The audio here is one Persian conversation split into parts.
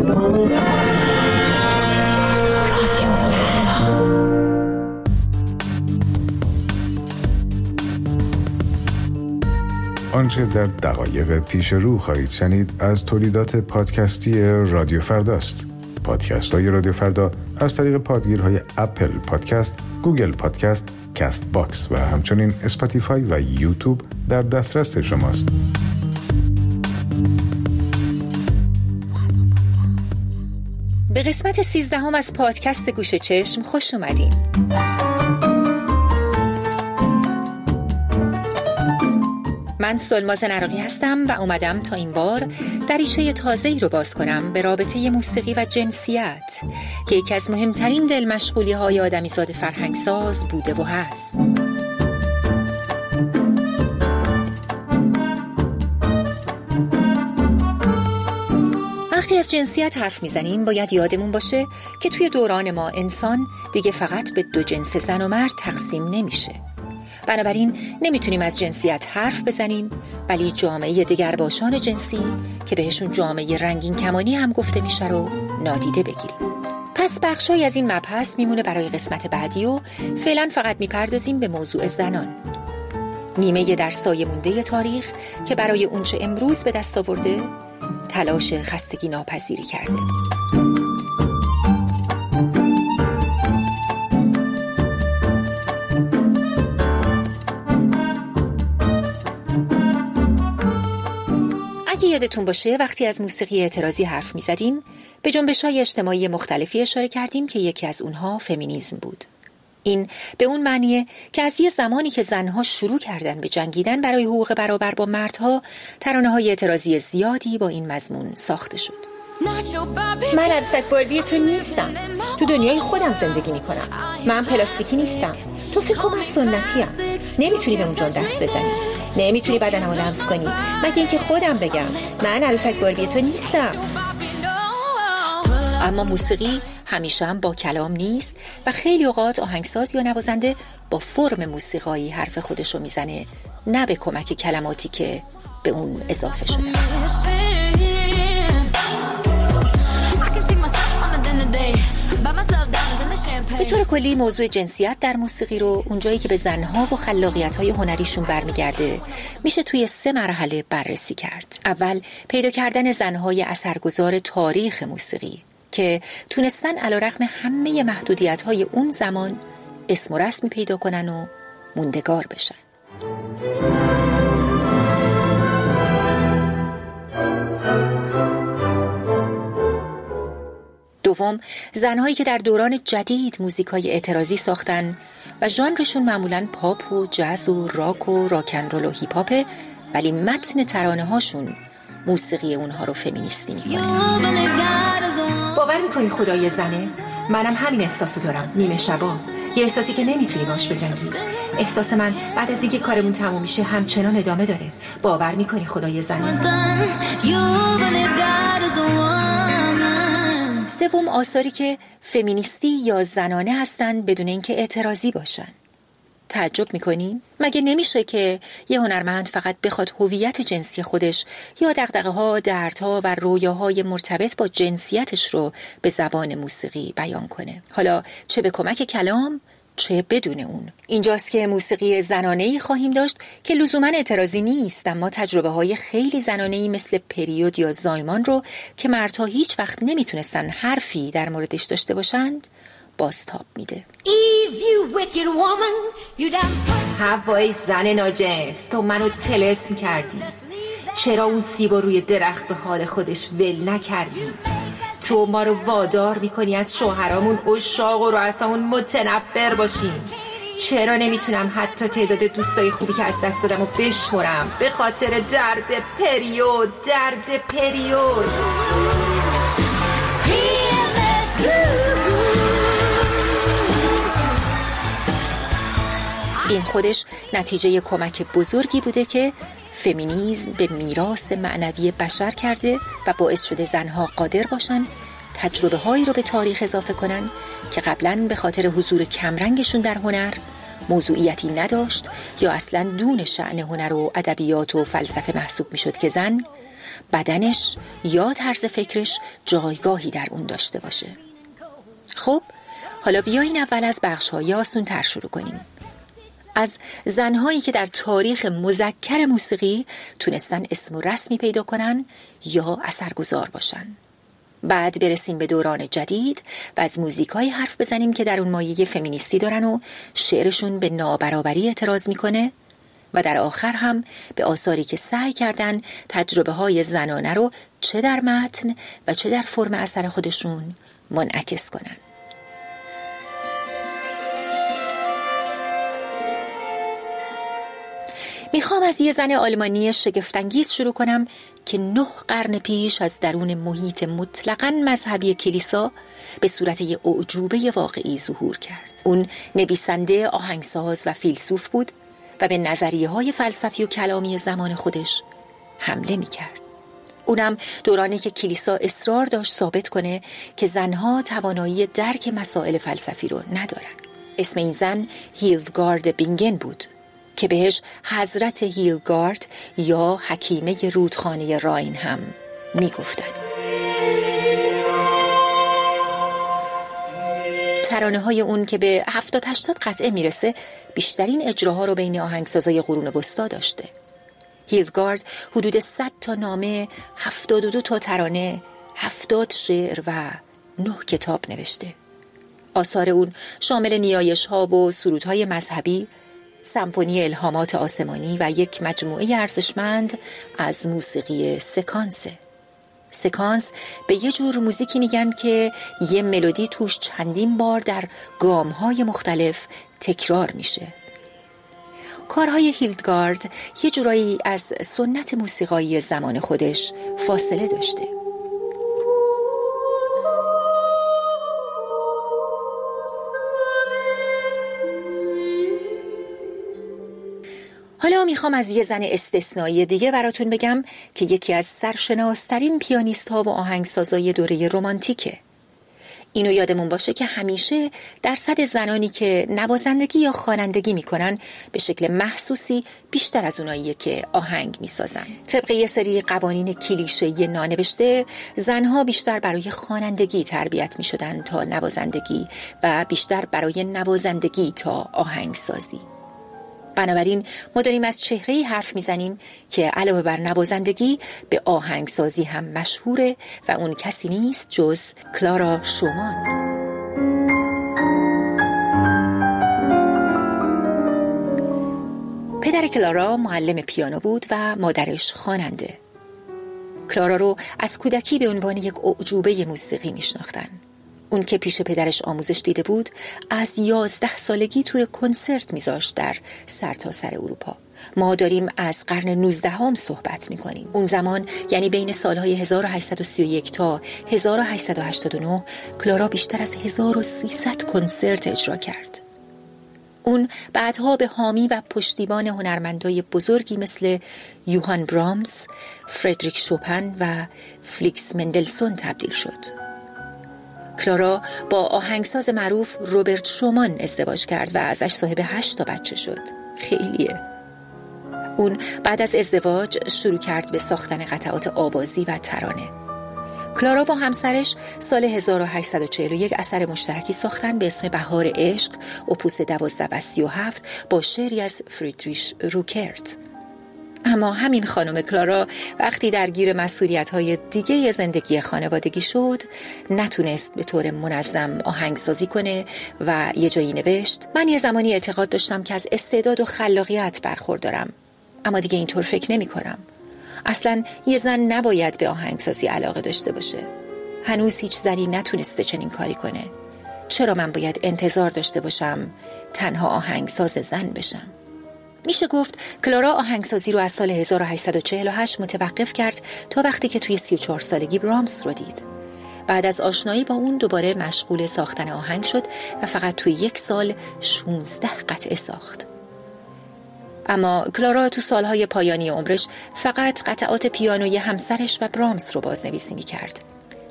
آنچه در دقایق پیش رو خواهید شنید از تولیدات پادکستی رادیو فرداست. پادکست های رادیو فردا از طریق پادگیرهای اپل پادکست، گوگل پادکست، کست باکس و همچنین اسپاتیفای و یوتیوب در دسترس شماست. به قسمت 13 از پادکست گوش چشم خوش اومدین. من سلماز نراقی هستم و اومدم تا این بار دریچه تازه‌ای رو باز کنم به رابطه موسیقی و جنسیت که یکی از مهمترین دل مشغولی‌های آدمیزاد فرهنگساز بوده و هست. وقتی از جنسیت حرف میزنیم باید یادمون باشه که توی دوران ما انسان دیگه فقط به دو جنس زن و مرد تقسیم نمیشه. بنابراین نمیتونیم از جنسیت حرف بزنیم، ولی جامعه دگرباشان جنسی که بهشون جامعه رنگین کمانی هم گفته میشه رو نادیده بگیریم. پس بخشای از این مبحث میمونه برای قسمت بعدی و فعلا فقط میپردازیم به موضوع زنان. نیمه در سایه مونده تاریخ که برای اونچه امروز به دست آورده تلاش خستگی ناپذیری کرده. اگه یادتون باشه وقتی از موسیقی اعتراضی حرف می‌زدیم به جنبش‌های اجتماعی مختلفی اشاره کردیم که یکی از اونها فمینیسم بود. این به اون معنیه که از یه زمانی که زنها شروع کردن به جنگیدن برای حقوق برابر با مردها، ترانه‌های اعتراضی زیادی با این مضمون ساخته شد. من عروسک باربی تو نیستم. تو دنیای خودم زندگی میکنم. من پلاستیکی نیستم. تو فکر کن من سنتیم. نمیتونی به اونجا دست بزنی. نمیتونی بدنمو لمس کنی. مگه اینکه خودم بگم من عروسک باربی تو نیستم. اما موسیقی همیشه هم با کلام نیست و خیلی اوقات آهنگساز یا نوازنده با فرم موسیقایی حرف خودشو میزنه، نه به کمک کلماتی که به اون اضافه شده. به طور کلی موضوع جنسیت در موسیقی رو اونجایی که به زنها و خلاقیت‌های هنریشون برمیگرده میشه توی 3 مرحله بررسی کرد. اول پیدا کردن زنهای اثرگذار تاریخ موسیقی که تونستن علیرغم همه محدودیت‌های اون زمان اسم و رسمی پیدا کنن و موندگار بشن. دوم، زنهایی که در دوران جدید موزیکای اعتراضی ساختن و ژانرشون معمولاً پاپ و جاز و راک و راکن رول و هیپ هاپه، ولی متن ترانه هاشون موسیقی اونها رو فمینیستی میکنه. باور میکنی خدای زنه؟ منم همین احساسو دارم نیمه شبا. یه احساسی که نمیتونی باش بجنگی. احساس من بعد از اینکه کارمون تموم میشه همچنان ادامه داره. باور میکنی خدای زنه؟ سوم، آثاری که فمینیستی یا زنانه هستن بدون اینکه اعتراضی باشن. تعجب میکنین؟ مگه نمیشه که یه هنرمند فقط بخواد هویت جنسی خودش یا دغدغه‌ها، دردها و رویاهای مرتبط با جنسیتش رو به زبان موسیقی بیان کنه؟ حالا چه به کمک کلام چه بدون اون. اینجاست که موسیقی زنانه‌ای خواهیم داشت که لزوماً اعتراضی نیست، اما تجربه‌های خیلی زنانه‌ای مثل پریود یا زایمان رو که مردها هیچ وقت نمیتونستن حرفی در موردش داشته باشند بازتاب میده. هوای زن ناجنس، تو منو طلسم کردی. چرا اون سیبا روی درخت به حال خودش ول نکردی؟ تو ما رو وادار میکنی از شوهرامون عشاق و رؤسامون متنفر باشیم. چرا نمیتونم حتی تعداد دوستای خوبی که از دست دادم رو بشمرم به خاطر درد پریود؟ این خودش نتیجه کمک بزرگی بوده که فمینیسم به میراث معنوی بشر کرده و باعث شده زنها قادر باشن تجربه هایی رو به تاریخ اضافه کنن که قبلاً به خاطر حضور کمرنگشون در هنر موضوعیتی نداشت یا اصلاً دون شأن هنر و ادبیات و فلسفه محسوب می شد که زن بدنش یا طرز فکرش جایگاهی در اون داشته باشه. خب حالا بیایین اول از بخش‌های آسان‌تر شروع کنیم. از زنهایی که در تاریخ مذکر موسیقی تونستن اسم و رسمی پیدا کنن یا اثرگذار باشن. بعد برسیم به دوران جدید و از موزیکایی حرف بزنیم که در اون مایه فمینیستی دارن و شعرشون به نابرابری اعتراض میکنه و در آخر هم به آثاری که سعی کردن تجربه های زنانه رو چه در متن و چه در فرم اثر خودشون منعکس کنن. میخوام از یه زن آلمانی شگفت‌انگیز شروع کنم که 9 قرن پیش از درون محیط مطلقاً مذهبی کلیسا به صورت یه اعجوبه واقعی ظهور کرد. اون نویسنده، آهنگساز و فیلسوف بود و به نظریه‌های فلسفی و کلامی زمان خودش حمله میکرد. اونم دورانی که کلیسا اصرار داشت ثابت کنه که زنها توانایی درک مسائل فلسفی رو ندارن. اسم این زن هیلدگارد بینگن بود که بهش حضرت هیلدگارد یا حکیمه رودخانه راین هم میگفتن. ترانه های اون که به 70-80 قطعه میرسه بیشترین اجراها رو بین آهنگسازای قرون وسطا داشته. هیلدگارد حدود 100 تا نامه، 72 تا ترانه، 70 شعر و 9 کتاب نوشته. آثار اون شامل نیایش ها و سرودهای مذهبی، سمفونی الهامات آسمانی و یک مجموعه ارزشمند از موسیقی سکانسه. سکانس به یه جور موزیکی میگن که یه ملودی توش چندین بار در گام‌های مختلف تکرار میشه. کارهای هیلدگارد یه جورایی از سنت موسیقایی زمان خودش فاصله داشته. حالا میخوام از یه زن استثنایی دیگه براتون بگم که یکی از سرشناسترین پیانیست ها و آهنگسازای دوره رمانتیکه. اینو یادمون باشه که همیشه درصد زنانی که نوازندگی یا خوانندگی میکنن به شکل محسوسی بیشتر از اوناییه که آهنگ میسازن. طبق یه سری قوانین کلیشه‌ای نانوشته، زنها بیشتر برای خوانندگی تربیت میشدن تا نوازندگی و بیشتر برای نوازندگی تا آهنگسازی. بنابراین ما داریم از چهره‌ای حرف میزنیم که علاوه بر نوازندگی به آهنگسازی هم مشهوره و اون کسی نیست جز کلارا شومان. پدر کلارا معلم پیانو بود و مادرش خواننده. کلارا رو از کودکی به عنوان یک اعجوبه موسیقی میشناختن. اون که پیش پدرش آموزش دیده بود از 11 سالگی تور کنسرت میذاشت در سرتاسر اروپا. ما داریم از قرن 19 هم صحبت میکنیم. اون زمان یعنی بین سالهای 1831 تا 1889 کلارا بیشتر از 1300 کنسرت اجرا کرد. اون بعدها به حامی و پشتیبان هنرمندای بزرگی مثل یوهان برامس، فردریک شوپن و فلیکس مندلسون تبدیل شد. کلارا با آهنگساز معروف روبرت شومان ازدواج کرد و ازش صاحب 8 تا بچه شد. خیلیه. اون بعد از ازدواج شروع کرد به ساختن قطعات آوازی و ترانه. کلارا و همسرش سال 1841 اثر مشترکی ساختن به اسم بهار عشق، اپوس 12 و 37 با شعری از فریدریش روکرت. اما همین خانم کلارا وقتی درگیر مسئولیت‌های دیگه زندگی خانوادگی شد نتونست به طور منظم آهنگسازی کنه و یه جایی نوشت: من یه زمانی اعتقاد داشتم که از استعداد و خلاقیت برخوردارم، اما دیگه اینطور فکر نمی کنم. اصلاً یه زن نباید به آهنگسازی علاقه داشته باشه. هنوز هیچ زنی نتونسته چنین کاری کنه. چرا من باید انتظار داشته باشم تنها آهنگساز زن بشم؟ میشه گفت کلارا آهنگسازی رو از سال 1848 متوقف کرد تا وقتی که توی 34 سالگی برامس رو دید. بعد از آشنایی با اون دوباره مشغول ساختن آهنگ شد و فقط توی 1 سال 16 قطعه ساخت. اما کلارا تو سالهای پایانی عمرش فقط قطعات پیانوی همسرش و برامس رو بازنویسی میکرد.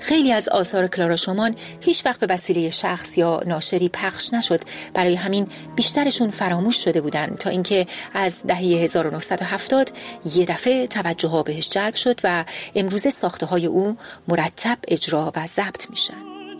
خیلی از آثار کلارا شومان هیچ وقت به وسیله شخص یا ناشری پخش نشد، برای همین بیشترشون فراموش شده بودن تا اینکه از دهه 1970 یه دفعه توجه ها بهش جلب شد و امروزه ساخته های او مرتب اجرا و ضبط میشن.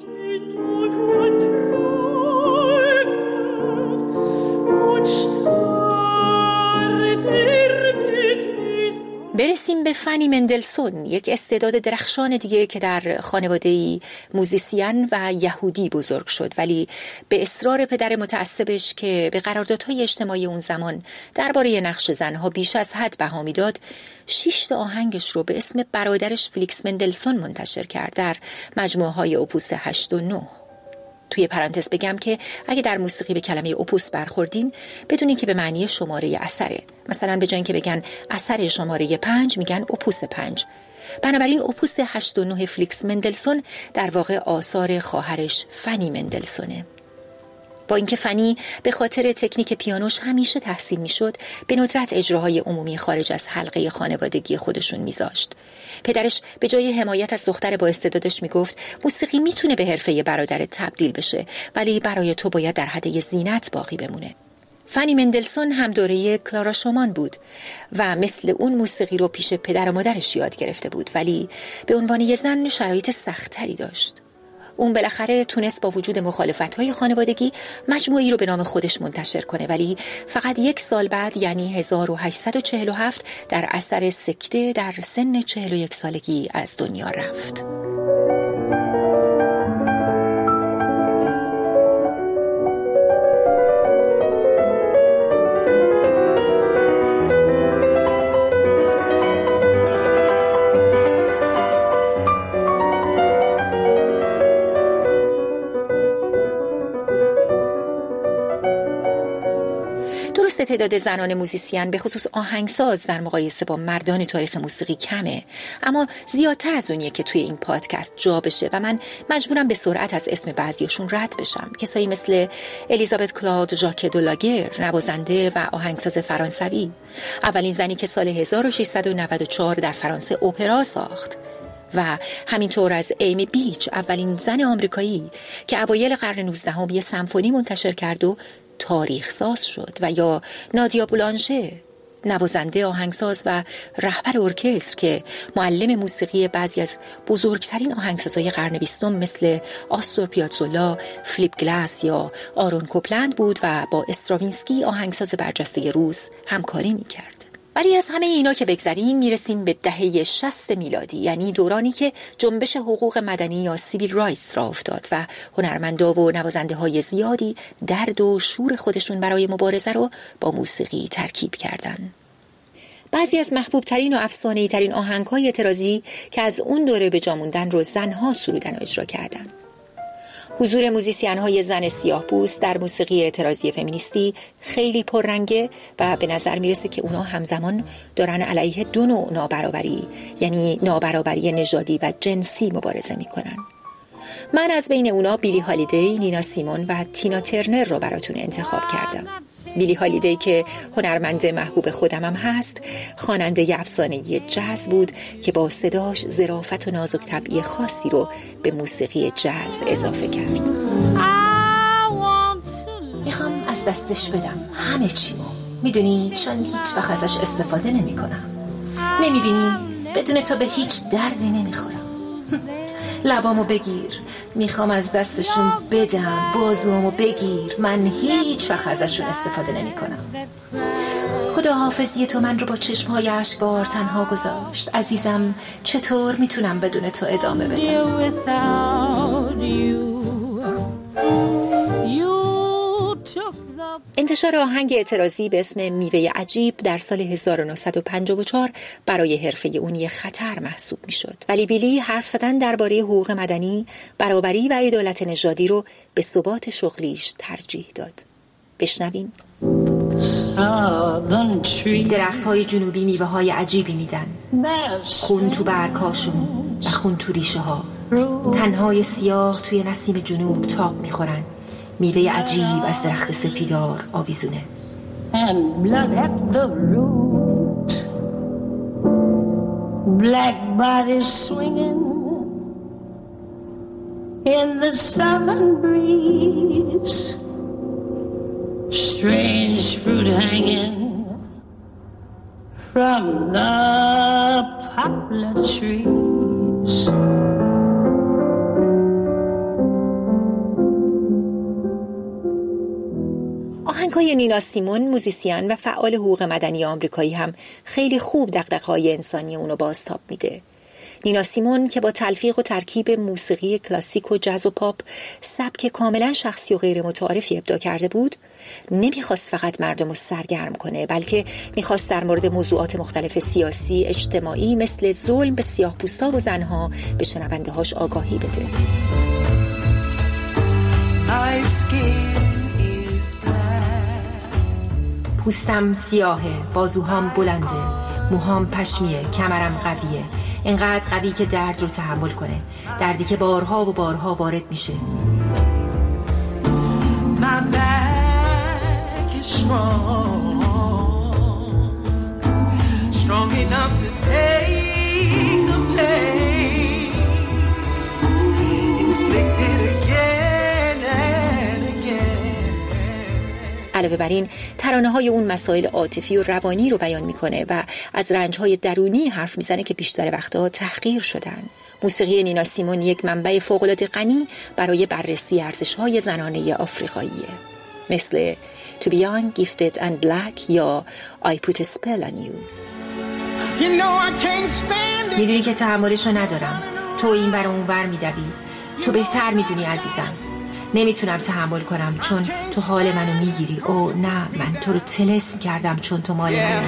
برسیم به فنی مندلسون، یک استعداد درخشان دیگه که در خانواده‌ای موزیسین و یهودی بزرگ شد، ولی به اصرار پدر متعصبش که به قراردادهای اجتماعی اون زمان درباره نقش زنها بیش از حد بها میداد، 6 تا آهنگش رو به اسم برادرش فلیکس مندلسون منتشر کرد در مجموعه‌های اپوس 8 و 9. توی پرانتز بگم که اگه در موسیقی به کلمه اپوس برخوردین، بدونین که به معنی شماره اثره. مثلا به جای اینکه بگن اثر شماره 5 میگن اپوس 5. بنابراین اپوس 8 و 9 فلیکس مندلسون در واقع آثار خواهرش فنی مندلسونه. با اینکه فنی به خاطر تکنیک پیانوش همیشه تحسین میشد، به ندرت اجراهای عمومی خارج از حلقه خانوادگی خودشون میذاشت. پدرش به جای حمایت از دختر با استعدادش میگفت موسیقی میتونه به حرفه برادرت تبدیل بشه، ولی برای تو باید در حد زینت باقی بمونه. فنی مندلسون هم دوره کلارا شومان بود و مثل اون موسیقی رو پیش پدر و مادرش یاد گرفته بود، ولی به عنوان یه زن شرایط سخت‌تری داشت. اون بالاخره تونست با وجود مخالفت‌های خانوادگی مجموعه‌ای رو به نام خودش منتشر کنه، ولی فقط 1 سال بعد، یعنی 1847، در اثر سکته در سن 41 سالگی از دنیا رفت. تعداد زنان موزیسین به خصوص آهنگساز در مقایسه با مردان تاریخ موسیقی کمه، اما زیادتر از اونیه که توی این پادکست جا بشه و من مجبورم به سرعت از اسم بعضیشون رد بشم. کسایی مثل الیزابت کلاد ژاک دولاگر، نوازنده و آهنگساز فرانسوی، اولین زنی که سال 1694 در فرانسه اپرا ساخت، و همینطور از ایمی بیچ، اولین زن آمریکایی که اوایل قرن 19 یه سمفونی منتشر کرد و تاریخ ساز شد، و یا نادیا بولانشه، نوازنده، آهنگساز و رهبر ارکستر که معلم موسیقی بعضی از بزرگترین آهنگسازهای قرن 20 مثل آستور پیازولا، فلیپ گلاس یا آرون کوپلند بود و با استراوینسکی آهنگساز برجسته روس همکاری می‌کرد. ولی از همه اینا که بگذریم میرسیم به دهه 60 میلادی، یعنی دورانی که جنبش حقوق مدنی یا سیویل رایتس را افتاد و هنرمندا و نوازنده های زیادی درد و شور خودشون برای مبارزه رو با موسیقی ترکیب کردن. بعضی از محبوب ترین و افسانه‌ای ترین آهنگ‌های اعتراضی که از اون دوره به جا موندن رو زنها سرودن و اجرا کردن. حضور موزیسین‌های زن سیاه‌پوست در موسیقی اعتراضی فمینیستی خیلی پررنگه و به نظر میرسه که اونا همزمان دارن علیه 2 نوع نابرابری، یعنی نابرابری نژادی و جنسی، مبارزه میکنن. من از بین اونا بیلی هالیدی، نینا سیمون و تینا ترنر رو براتون انتخاب کردم. بیلی هالیدی که هنرمند محبوب خودم هم هست، خواننده افسانه‌ای جاز بود که با صداش ظرافت و نازک طبعی خاصی رو به موسیقی جاز اضافه کرد. میخوام از دستش بدم همه چیمو، میدونی، چون هیچ وقت ازش استفاده نمی کنم. نمیبینی؟ بدون تو به هیچ دردی نمیخورم. لبامو بگیر، میخوام از دستشون بدم، بازوامو بگیر، من هیچ وقت ازشون استفاده نمی کنم. خدا حافظی تو من رو با چشمهای اشکبار تنها گذاشت. عزیزم، چطور میتونم بدون تو ادامه بدم؟ انتشار آهنگ اعتراضی به اسم میوه عجیب در سال 1954 برای حرفه اون یه خطر محسوب می شد. ولی بیلی حرف زدن درباره حقوق مدنی، برابری و عدالت نژادی رو به ثبات شغلیش ترجیح داد. بشنوین. درخت‌های جنوبی میوه‌های عجیبی میدن، خون تو برگ‌هاشون و خون تو ریشه‌ها. تنهای سیاه توی نسیم جنوب تاب میخورن. میوه عجیب از درخت سپیدار آویزونه. And blood at the root, black bodies swinging, in the southern breeze, strange fruit hanging from the poplar trees. آهنگ‌های نینا سیمون، موزیسین و فعال حقوق مدنی آمریکایی هم خیلی خوب دغدغه‌های انسانی اونو بازتاب میده. نینا سیمون که با تلفیق و ترکیب موسیقی کلاسیک و جاز و پاپ سبک کاملا شخصی و غیر متعارفی ابداع کرده بود، نمیخواست فقط مردم رو سرگرم کنه، بلکه میخواست در مورد موضوعات مختلف سیاسی، اجتماعی مثل ظلم به سیاه‌پوستا و زنها به شنونده هاش آگاهی بده. پوستم سیاهه، بازوهام بلنده، موهام پشمیه، کمرم قویه، اینقدر قوی که درد رو تحمل کنه، دردی که بارها و بارها وارد میشه. My back is strong enough to take the pain inflicted again and again. علاوه بر این ترانه‌های اون مسائل عاطفی و روانی رو بیان میکنه و از رنج‌های درونی حرف میزنه که بیشتر وقتها تحقیر شدن. موسیقی نینا سیمون یک منبع فوق‌العاده غنی برای بررسی ارزش‌های زنانه آفریقاییه، مثل To Be Young, Gifted and Black یا I Put a Spell on You. میدونی که تحملش رو ندارم، تو این بر اون بر میدوی، تو بهتر میدونی عزیزم. نمیتونم تحمل کنم چون تو حال منو میگیری. او نه، من تو رو طلسم کردم چون تو مال منی.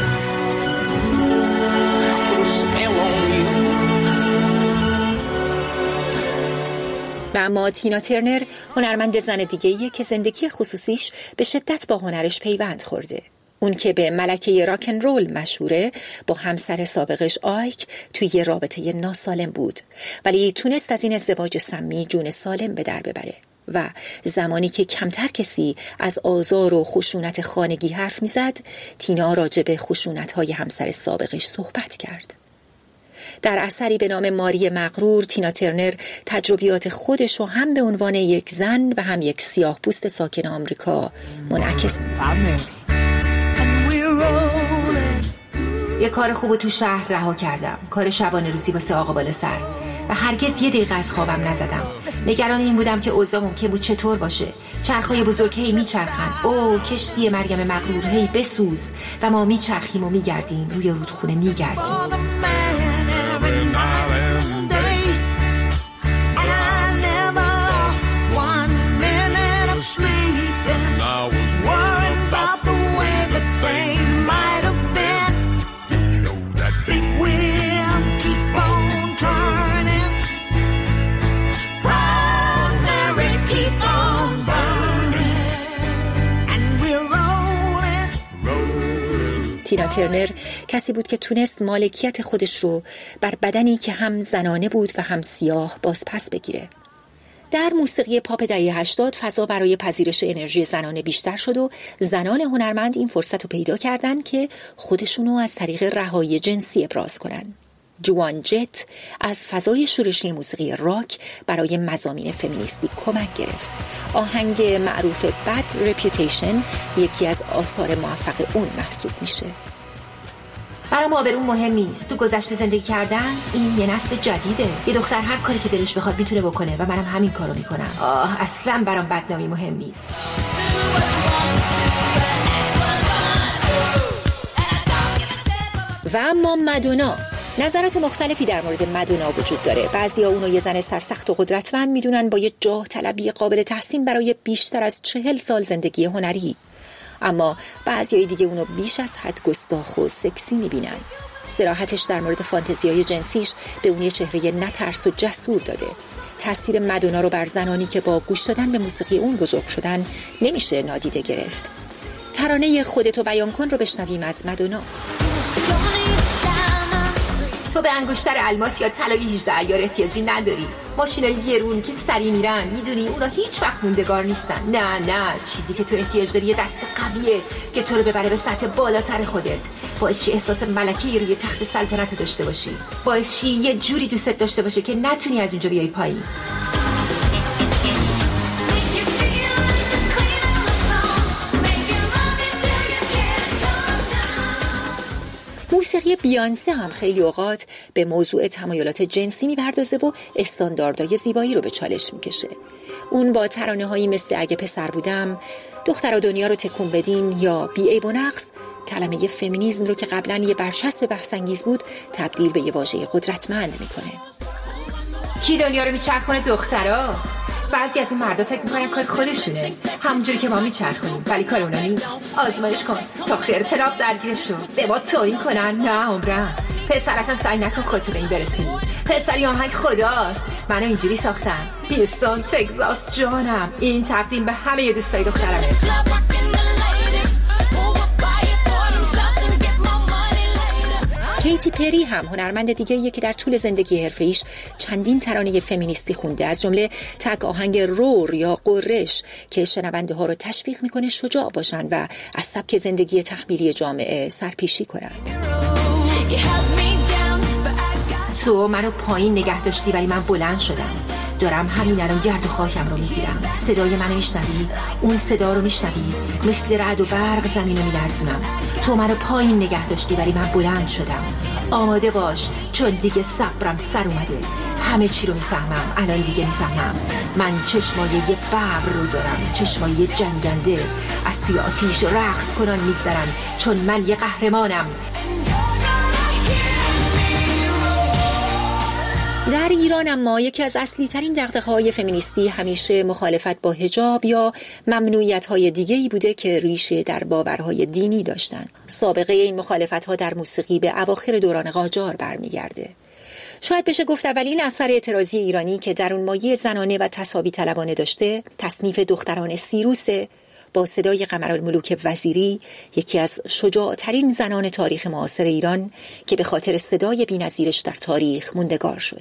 و اما تینا ترنر هنرمند زن دیگه‌ایه که زندگی خصوصیش به شدت با هنرش پیوند خورده. اون که به ملکه راکن رول مشهوره، با همسر سابقش آیک توی یه رابطه ناسالم بود، ولی تونست از این ازدواج سمی جون سالم به در ببره. و زمانی که کمتر کسی از آزار و خشونت خانگی حرف میزد، تینا راجع به خشونت‌های همسر سابقش صحبت کرد. در اثری به نام ماری مغرور، تینا ترنر تجربیات خودش رو هم به عنوان یک زن و هم یک سیاه پوست ساکن آمریکا منعکس می‌کنه. یه کار خوبو تو شهر رها کردم، کار شبانه روزی واسه آقا بالا سر، و هرگز یه دقیقه از خوابم نزدم. نگران این بودم که اوضاع ممکن بود چطور باشه. چرخای بزرگ هی میچرخن، او کشتی مریم مغرور هی بسوز، و ما میچرخیم و میگردیم، روی رودخونه میگردیم. تینا ترنر کسی بود که تونست مالکیت خودش رو بر بدنی که هم زنانه بود و هم سیاه باز پس بگیره. در موسیقی پاپ دهه 80 فضا برای پذیرش انرژی زنانه بیشتر شد و زنان هنرمند این فرصت رو پیدا کردن که خودشونو از طریق رهایی جنسی ابراز کنن. جوان جت از فضای شورشی موسیقی راک برای مضامین فمینیستی کمک گرفت. آهنگ معروف Bad Reputation یکی از آثار موفق اون محسوب میشه. برام آبرون مهم نیست. تو گذشته زندگی کردن، این یه نسل جدیده. یه دختر هر کاری که دلش بخواد میتونه بکنه و منم همین کارو میکنم. اصلا برام بدنامی مهم نیست. و اما مادونا، نظرات مختلفی در مورد مادونا وجود داره. بعضیا اونو یه زن سرسخت و قدرتمند میدونن با یه جاه طلبی قابل تحسین برای بیشتر از 40 سال زندگی هنری، اما بعضیای دیگه اونو بیش از حد گستاخ و سکسی میبینن. صراحتش در مورد فانتزیای جنسیش به اون یه چهره نترس و جسور داده. تاثیر مادونا رو بر زنانی که با گوش دادن به موسیقی اون بزرگ شدن نمیشه نادیده گرفت. ترانه خودتو بیان کن رو بشنویم از مادونا. تو به انگشتر الماس یا طلای 18 عیار احتیاجی نداری. ماشینای گرون که سری میرن، میدونی اونا هیچ وقت موندگار نیستن. نه، چیزی که تو احتیاج داری یه دست قویه که تو رو ببره به سطح بالاتر خودت. باعث شی احساس ملکه‌ای روی تخت سلطنت داشته باشی. باعث شی یه جوری دوست داشته باشه که نتونی از اونجا بیای پایین. موسیقی بیانسه هم خیلی اوقات به موضوع تمایلات جنسی میپردازه و استانداردهای زیبایی رو به چالش میکشه. اون با ترانه‌هایی مثل اگه پسر بودم، دخترا دنیا رو تکون بدین یا بی عیب و نقص کلمه فمینیسم رو که قبلا یه برچسب بحث‌انگیز بود تبدیل به یه واژه قدرتمند میکنه. کی دنیا رو میچرخونه؟ دخترا. بعضی از اون مردا فکر میکنن کار خودشونه، همونجوری که ما میچرخونیم، ولی کار اونا نیست. آزمایش کن تا خیر تراب درگیرشون به ما توهین کنن. نه عمرم. پسر اصلا سعی نکن خودتو به این برسونی. پسری آهنگ خداست. منو اینجوری ساختن. هیوستون تگزاس جانم. این تقدیم به همه دوستای دخترمه. کیتی پری هم هنرمند دیگریه که در طول زندگی حرفه‌ایش چندین ترانه فمینیستی خونده، از جمله تک آهنگ رور یا قرش که شنونده ها رو تشویق میکنه شجاع باشن و از سبک زندگی تحمیلی جامعه سرپیشی کنند. تو منو پایین نگه داشتی ولی من بلند شدم. دارم همین الان گرد و خاکم رو میگیرم. صدای منو میشنوی؟ اون صدا رو میشنوی؟ مثل رعد و برق زمین رو میلرزونم. تو منو پایین نگه داشتی ولی من بلند شدم. آماده باش چون دیگه صبرم سر اومده. همه چی رو میفهمم. الان دیگه میفهمم. من چشمای یه ببر رو دارم، چشمای یه جنگنده از سوی آتیش رقص کنان میگذرن چون من یه قهرمانم. در ایران اما یکی از اصلی ترین دغدغه‌های فمینیستی همیشه مخالفت با حجاب یا ممنوعیت‌های دیگه‌ای بوده که ریشه در باورهای دینی داشتند. سابقه این مخالفت‌ها در موسیقی به اواخر دوران قاجار برمیگرده. شاید بشه گفت اولین اثر اعتراضی ایرانی که در اون مایه زنانه و تساوی طلبانه داشته تصنیف دختران سیروسه با صدای قمرالملوک وزیری، یکی از شجاع‌ترین زنان تاریخ معاصر ایران که به خاطر صدای بی‌نظیرش در تاریخ موندگار شد.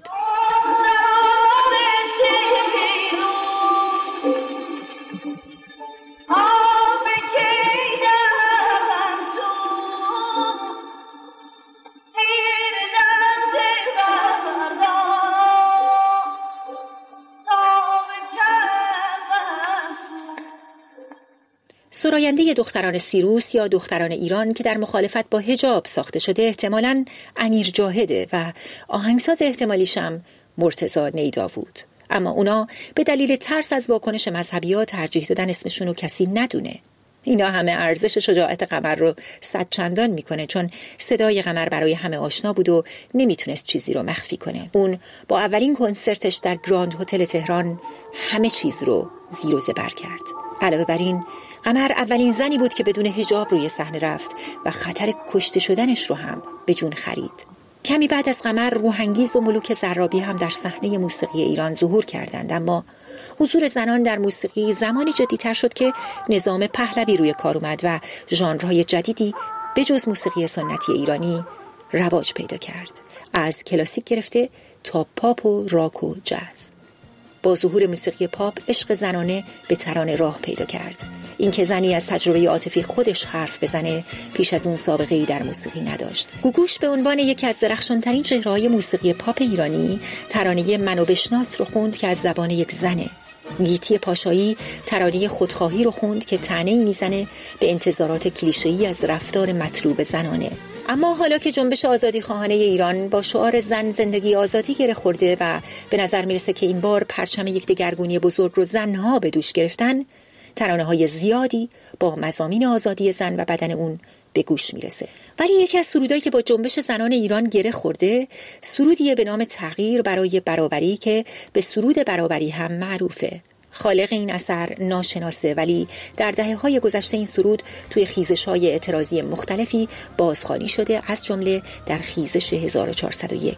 سراینده دختران سیروس یا دختران ایران که در مخالفت با حجاب ساخته شده احتمالاً امیر جاهده و آهنگساز احتمالیشم مرتضی نیداوود. اما اونا به دلیل ترس از واکنش مذهبی‌ها ترجیح دادن اسمشون رو کسی ندونه. اینا همه ارزش شجاعت قمر رو صد چندان میکنه چون صدای قمر برای همه آشنا بود و نمیتونست چیزی رو مخفی کنه. اون با اولین کنسرتش در گراند هتل تهران همه چیز رو زیر و زبر کرد. علاوه بر این قمر اولین زنی بود که بدون حجاب روی صحنه رفت و خطر کشته شدنش رو هم به جون خرید. کمی بعد از قمر روحانگیز و ملوک زرابی هم در صحنه موسیقی ایران ظهور کردند، اما حضور زنان در موسیقی زمانی جدی‌تر شد که نظام پهلوی روی کار اومد و ژانرهای جدیدی به جز موسیقی سنتی ایرانی رواج پیدا کرد، از کلاسیک گرفته تا پاپ و راک و جاز. با ظهور موسیقی پاپ عشق زنانه به ترانه راه پیدا کرد. اینکه زنی از تجربه عاطفی خودش حرف بزنه پیش از اون سابقه‌ای در موسیقی نداشت. گوگوش به عنوان یکی از درخشان‌ترین چهره‌های موسیقی پاپ ایرانی ترانه منو بشناس رو خوند که از زبان یک زنه. گیتی پاشایی ترانه خودخواهی رو خوند که طعنه‌ای میزنه به انتظارات کلیشه‌ای از رفتار مطلوب زنانه. اما حالا که جنبش آزادی خواهانه ایران با شعار زن زندگی آزادی گره خورده و به نظر میرسه که این بار پرچم یک دگرگونی بزرگ رو زنها به دوش گرفتن، ترانه‌های زیادی با مضامین آزادی زن و بدن اون به گوش میرسه. ولی یکی از سرودایی که با جنبش زنان ایران گره خورده سرودیه به نام تغییر برای برابری که به سرود برابری هم معروفه. خالق این اثر ناشناسه ولی در دهه‌های گذشته این سرود توی خیزش‌های اعتراضی مختلفی بازخوانی شده، از جمله در خیزش 1401.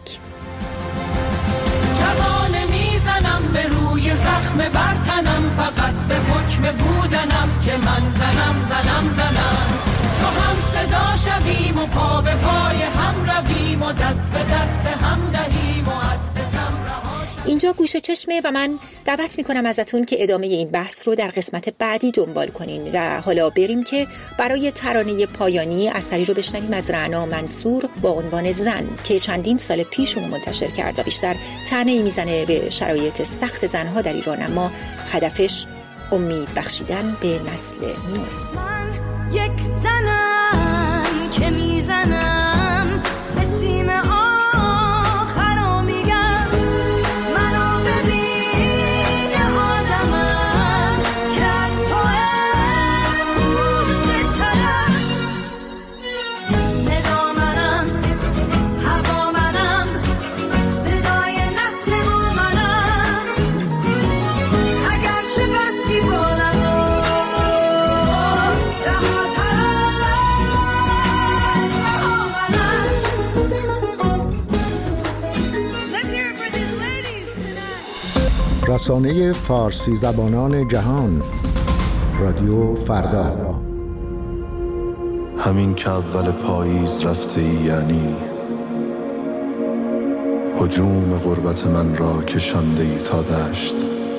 جوانه میزنم به روی زخم برتنم، فقط به حکم بودنم که من زنم چو هم صدا شویم و پا به پای هم رویم و دست به دست هم دهیم و از ستم رهاشیم. اینجا گوشه چشمه و من دعوت میکنم ازتون که ادامه این بحث رو در قسمت بعدی دنبال کنین و حالا بریم که برای ترانه پایانی اثری رو بشنویم از رعنا منصور با عنوان زن که چندین سال پیش اون منتشر کرد و بیشتر طعنه‌ای میزنه به شرایط سخت زنها در ایران، اما هدفش امید بخشیدن به نسل نو. من یک زنم که میزنم رسانه فارسی زبانان جهان، رادیو فردا. همین که اول پاییز رفته ای، یعنی هجوم غربت من را کشانده ای تا دشت.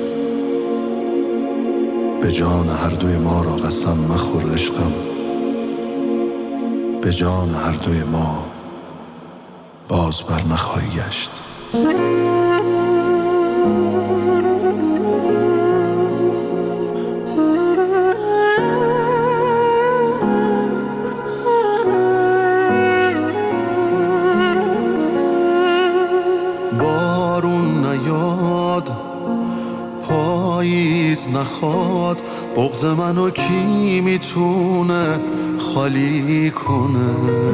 به جان هر دوی ما را قسم مخور عشقم، به جان هر دوی ما باز بر نخواهی گشت. بارون نیاد، پاییز نخواد، بغض منو کی میتونه خالی کنه؟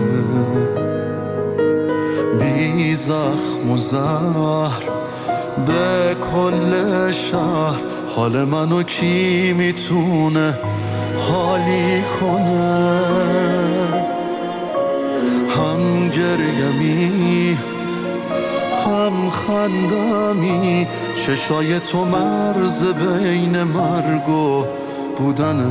بی زخم و زهر به کل شهر، حال منو کی میتونه حالی کنه؟ هم گریمی هم خندمی، چشای تو مرز بین مرگ و بودنه.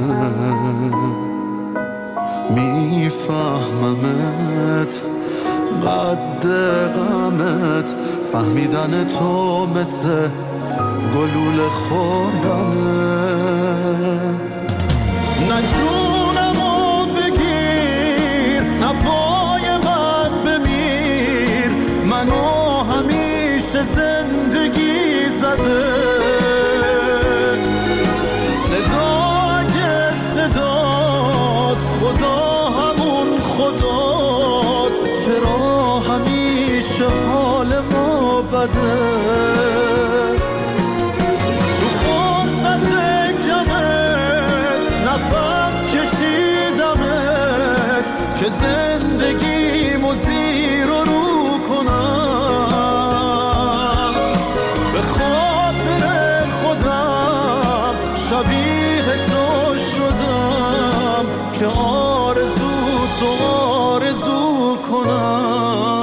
میفهممت قد غمت، فهمیدن تو مثل گلوله خوردنه. نه جونمو بگیر، نه پای من بمیر، منو همیشه زندگی زده. صدای صداست، خدا همون خداست، چرا همیشه حال ما بده؟ تو فرصت کمت نفس کشیدمت که زندگیمو زیر و رو کنم. به خاطر خودم شبیه تو شدم که آرزو تو آرزو کنم.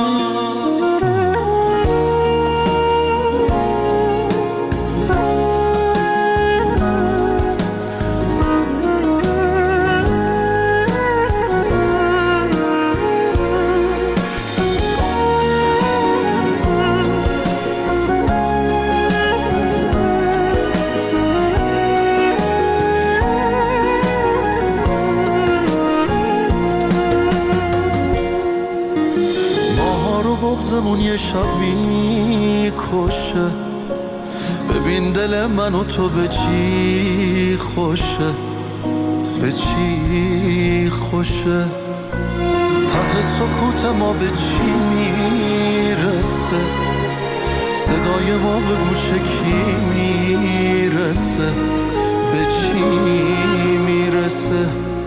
بغضمون یه شب میکشه، ببین دل من و تو به چی خوشه، به چی خوشه. ته سکوت ما به چی میرسه، صدای ما به گوش کی میرسه، به چی میرسه.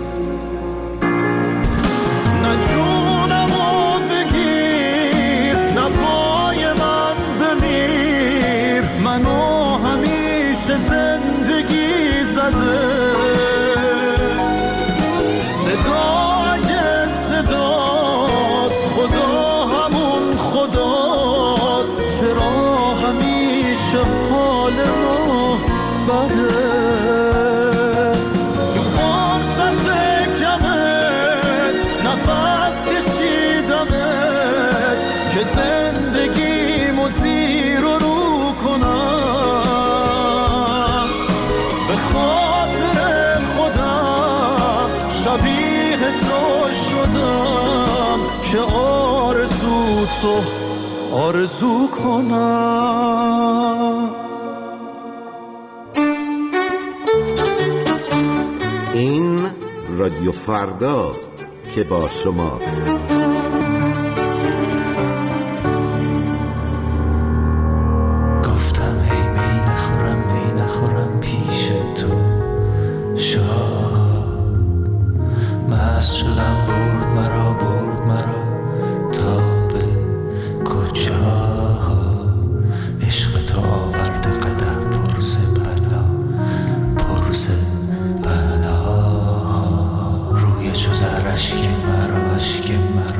نه جونمو بگیر، نه پای من بمیر، منو همیشه زندگی زده. صدای صداست، خدا همون خداست، چرا همیشه حال ما بده؟ تو فرصت کمت نفس کشیدمت که زندگیمو زیر و رو کنم. به خاطر خودم شبیه تو شدم که آرزو تو آرزو کنم. این رادیو فرداست که با شماست. گفتم ای می نخورم پیش تو شاد، مست شدم برد مرا تا به کجا. عشق تو آورده قدح پرز بلا، روی چو زر اشک مرا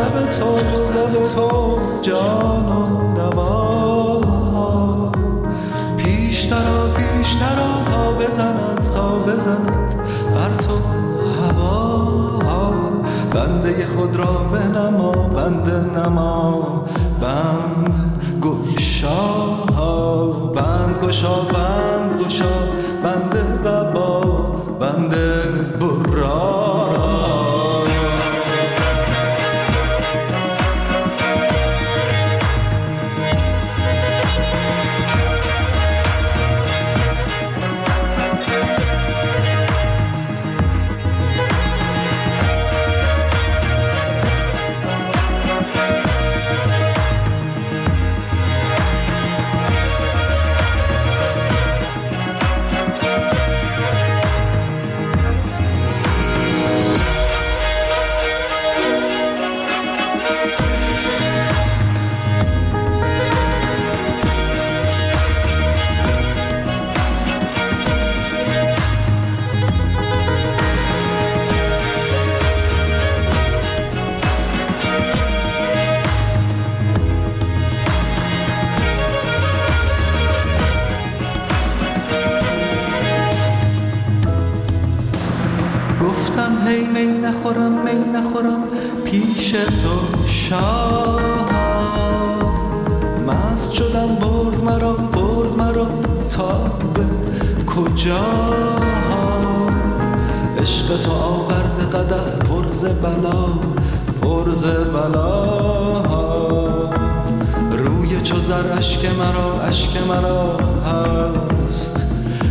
لب تو جز لب تو جان و دوا. پیشترا پیشترا تا بزند بر تو هوا. بنده خود را بنما بنده نما بند گشا. بند گشا بند گشا بند قبا بند برا. هی می نخورم پیش تو شاه. مست شدم برد مرا تا به کجا. عشق تو آورد قدح پرز بلا. روی چو زر اشک مرا هست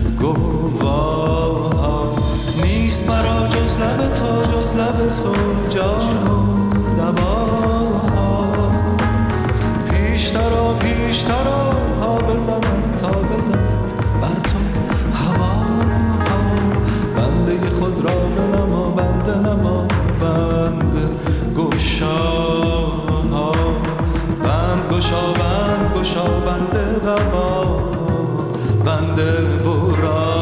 گواه. نیست مرا جز لب تو جان و دوا. پیشترا تا بزند بر تو هوا. بنده خود را بنما بنده نما بند گشا. بند گشا بند قبا بند برا.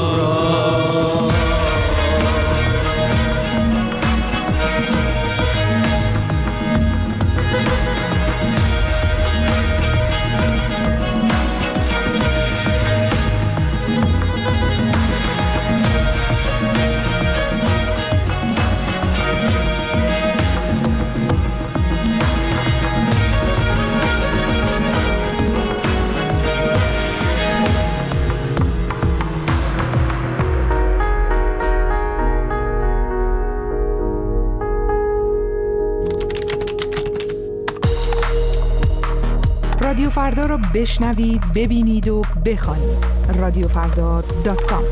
رادیو فردا را بشنوید، ببینید و بخوانید. radiofrda.com.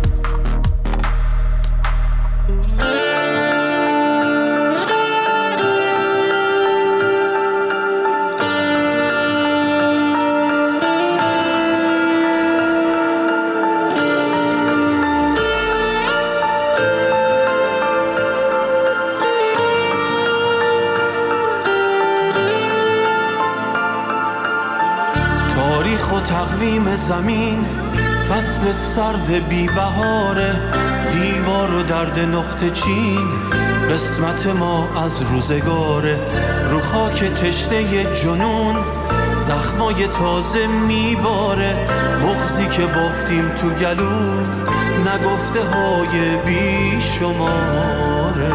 تاریخ و تقویم زمین فصل سرد بی بهاره. دیوار و درد نقطه چین قسمت ما از روزگاره. رو خاک تشنه جنون زخمای تازه میباره. بغضی که بافتیم تو گلو نگفته های بی شماره.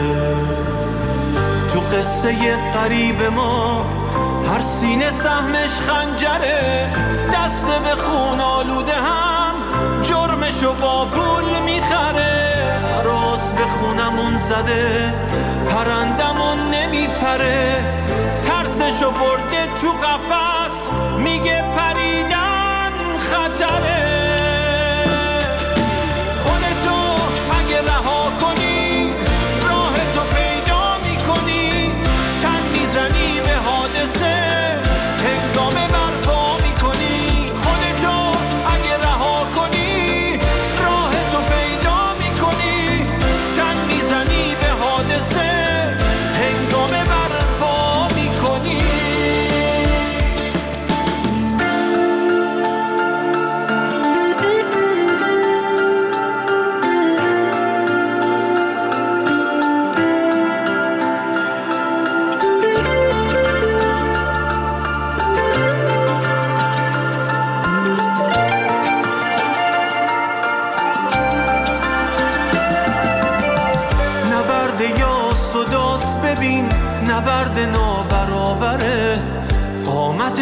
تو قصه قریب ما هر سینه سهمش خنجره. دست به خون آلوده هم جرمشو با پول میخره. عراس به خونمون زده پرندمون نمیپره. ترسشو برده تو قفس میگه پریدن خطره. خودتو اگه رها کنی راهتو پیدا میکنی. تن میزنی به حادثه هنگامه برپا میکنی. خودتو اگه رها کنی راهتو پیدا میکنی. تن میزنی به حادثه هنگامه برپا میکنی.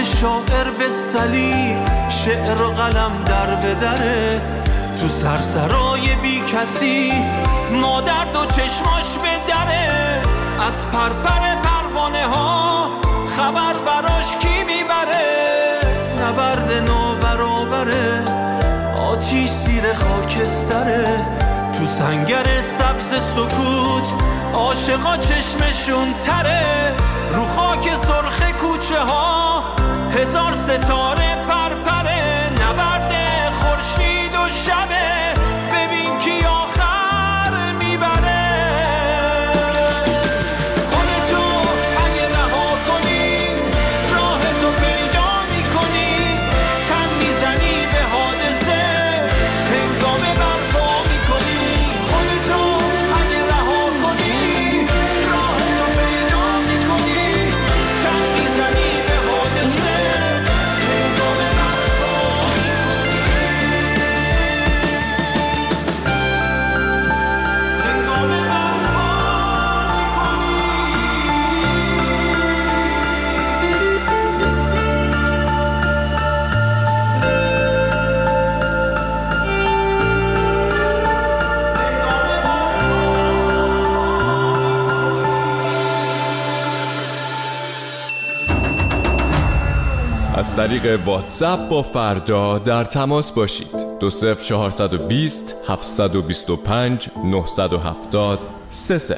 شاعر به صلیب شعر و قلم در بدره، تو سرسرای بی کسی مادر دو چشماش به دره، از پرپر پروانه ها خبر براش کی میبره، نبرد نابرابره آتیش زیر خاکستره، تو سنگر سبز سکوت عاشقا چشمشون تره، رو خاک سرخ کوچه ها هزار ستاره پرپره، نبرد خورشید و شبه ببین کی آخر میبره. خودتو اگه رها کنی راه تو پیدا میکنی، تن میزنی به حادثه هنگامه برپا میکنی، خودتو اگه رها کنی راه تو پیدا میکنی، تن میزنی به حادثه هنگامه برپا میکنی، هنگامه برپا میکنی. از طریق واتساپ با فردا در تماس باشید. 20420 725 970 30.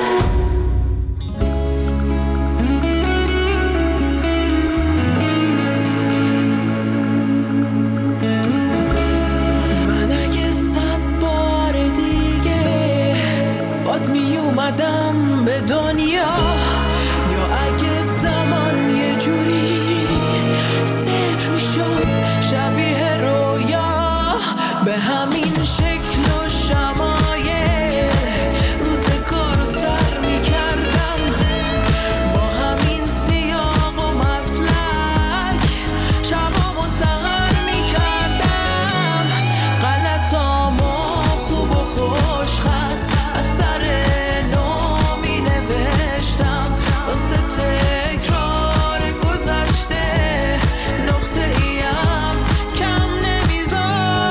من اگه 100 بار دیگه باز می اومدم به دنیا، یا اگه زمان یه جوری صفر میشد شبیه رویا، به همین شکل و شمایل روزگار رو سر میکردم، با همین سیاق و مسلک شبامو سهر میکردم، غلطامو خوب و خوش خط از سر نو می نوشتم، واسه تکرار گذشته نقطه ایم کم نمیذاشتم،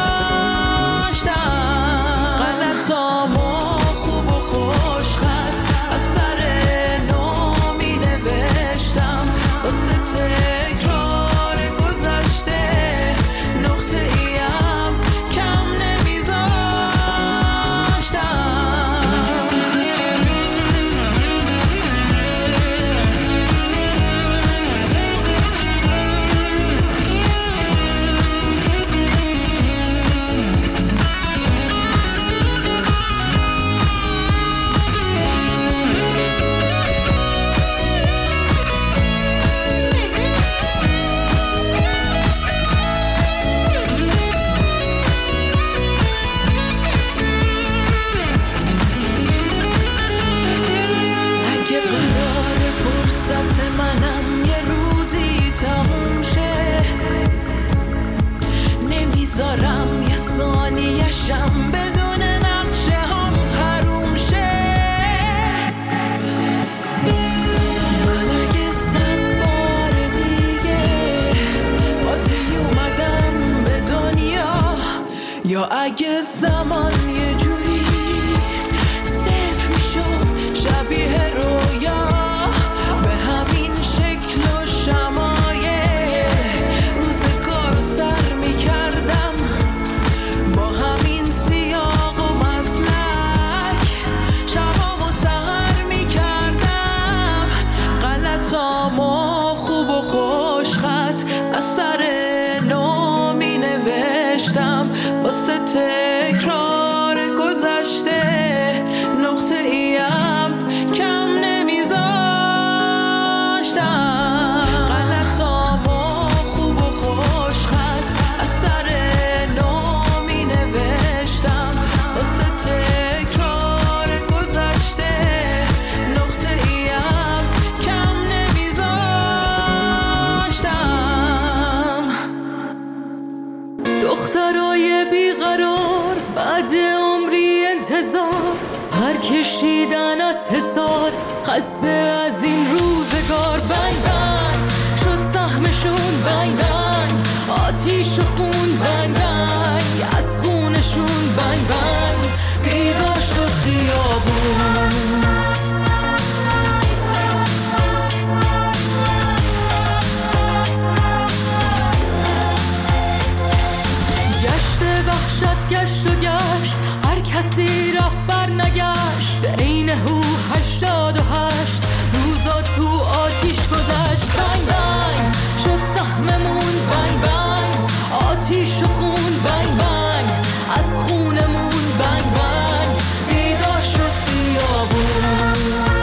غلطامو خوب و خوش خط از سر نو می نوشتم، واسه تکرار گذشته نقطه ایم کم نمیذاشتم. اگه قرار فرصت منم یه روزی تموم شه، نمیذارم یه ثانیه‌شم بدون نقشه هم حروم شه. من اگه 100 بار دیگه باز می اومدم به دنیا، یا اگه زمان یه جوری صفر میشد شبیه رویا، به همین شکل و شمایل روزگار رو سر میکردم، با همین سیاق و مسلک شبامو سهر میکردم، غلطامو خوب و خوش خط از سر نو می نوشتم، واسه تکرار گذشته نقطه ایم کم نمیذاشتم، غلطامو خوب و خوش خط از سر نو می نوشتم، واسه تکرار گذشته نقطه ایم کم نمیذاشتم. دخترای بیقرار بعد عمری انتظار پر کشیدن از حصار، خسته از این روزگار، بنگ بنگ شد سهمشون بنگ بنگ، آتیش و خون بنگ بنگ، از خونشون بنگ بنگ، بیدار شد خیابون. گشت و گشت، هر کسی رفت بر نگشت، عین هو 88 روزا تو آتیش گذشت. بنگ بنگ شد سهممون، بنگ بنگ، آتیش و خون بنگ بنگ، از خونمون بنگ بنگ، بیدار شد خیابون.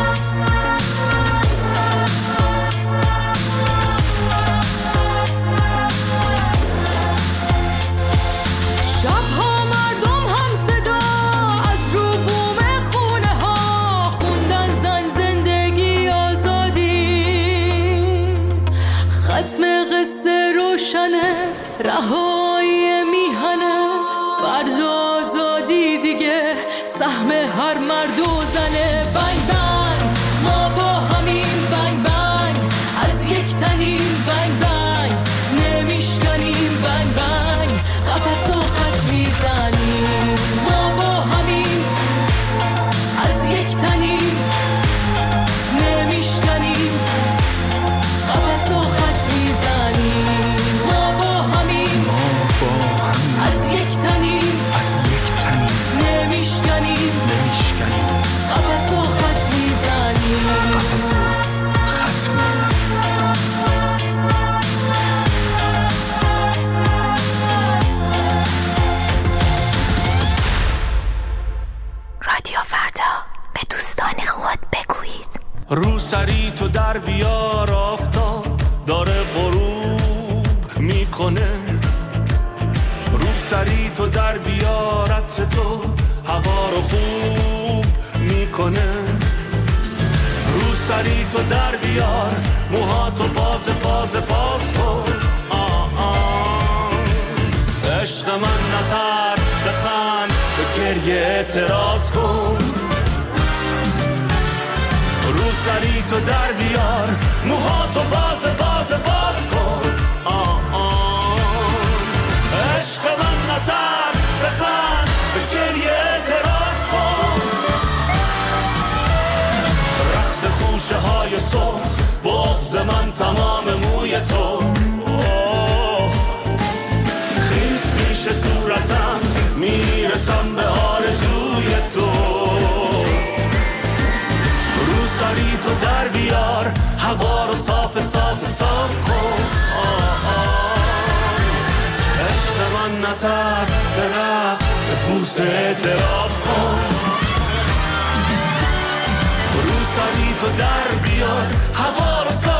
رهایی میهنه، فرض آزادی دیگه سهم هر مرد و زنه. بنگ بنگ ما با همین، بنگ بنگ از یک تنیم، بنگ بنگ نمیشکنیم، بنگ بنگ قفس و خط میزنیم. ما با همین از یک تنیم، نمیشکنیم، قفس و خط میزنیم. از یک تنیم نمیشکنیم، قفس و خط میزنیم. رادیو فردا، به دوستان خود بگویید. رو سری تو در بیار، آفتاب داره غروب میکنه. رو سری تو در بیار، عطر تو هوا رو خوب میکنه. رو سری تو در بیار، موهاتو باز کن. عشق من نترس، بخند، به گریه اعتراض کن. رو سری تو در بیار، موهاتو باز کن. عشق من نترس، بخند، به گریه اعتراض کن. رقص خوشه های سرخ، بغض من تمام موی تو. خیس میشه صورتم، میرسم به آرزوی تو. رو سری تو در بیار، هوا رو صاف کن. عشق من نترس، به رقص، به بوسه اعتراف کن. رو سری تو در بیار، هوا رو